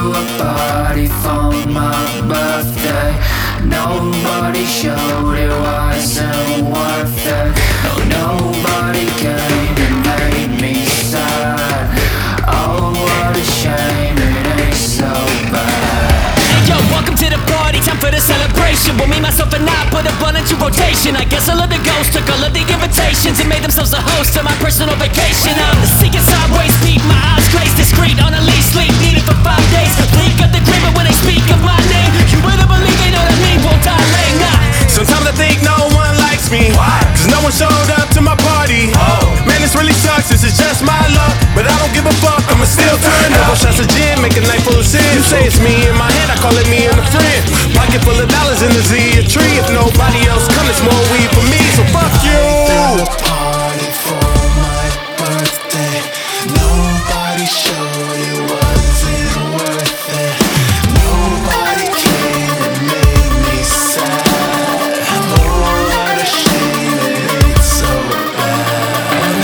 a party for my birthday. Nobody showed it wasn't worth it. No, nobody came and made me sad. Oh, what a shame, it ain't so bad. Yo, welcome to the party, time for the celebration. Well, me, myself, and I put a blunt into rotation. I guess all of the ghosts took all of the invitations and made themselves a host of my personal vacation. I'm seeking sideways, peep, my eyes glazed, discreet on a leash, sleep needed for 5 days. Blink of the dreamer when they speak of my name. You better believe they know that me won't dilate, nah. Sometimes I think no one likes me. Why? Cause no one showed up to my party. Man, this really sucks, this is just my luck. But I don't give a fuck, I'ma still turn up. Shots of gin, make a night full of sin. You say it's me in my head, I call it me and a friend. Pocket full of dollars in the Z, a tree. If nobody else comes, it's more weed for me, so fuck you. A party for my birthday. Nobody showed it wasn't worth it. Nobody came and made me sad. Oh, what a shame, it ain't so bad.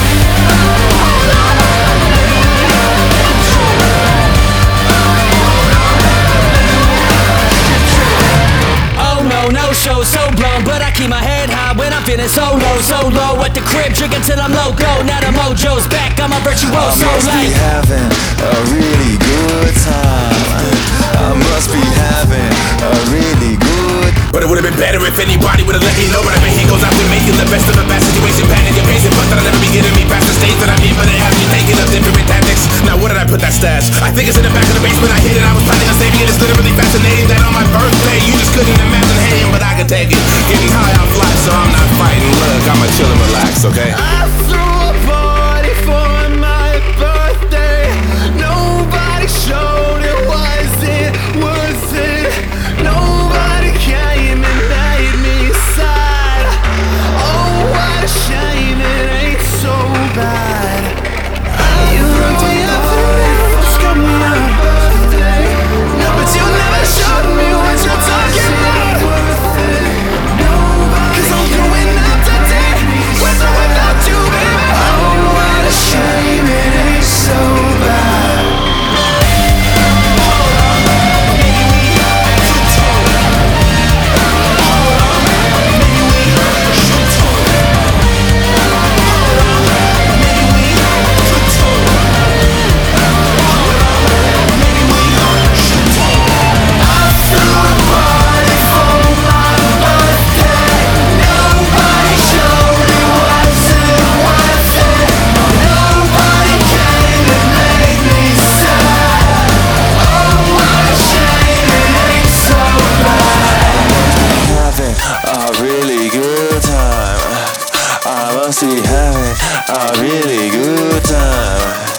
Oh no, no show, so blown, but I keep my head high when I'm feeling so low at the crib, drinking till I'm loco. Now the mojo's back, I'm a virtuoso. I must be having a really good time. I must be having a really good. But it would've been better if anybody would've let me know. But I bet he goes out with making the best of a bad situation. Panic and pacing, but that'll never be getting me past the stage that I'm in. But it has me thinking of different tactics. Now where did I put that stash? I think it's in the back of the basement. I hid it, I was planning on saving it. It's literally fascinating that on my birthday you just couldn't imagine hating, but I can take it. Getting high on fly, so I'm not fighting. Look, I'ma chill and relax, okay? I threw a party for my birthday. Nobody showed it wasn't worth it. Nobody came and made me sad. Oh, what a shame, it ain't so bad. You run to your party, got me on my birthday. No, but you never showed me what you're talking about. Cause I'm going out today with or without you, baby. Oh, what a shame, it ain't so bad. A really good time. I must be having a really good time.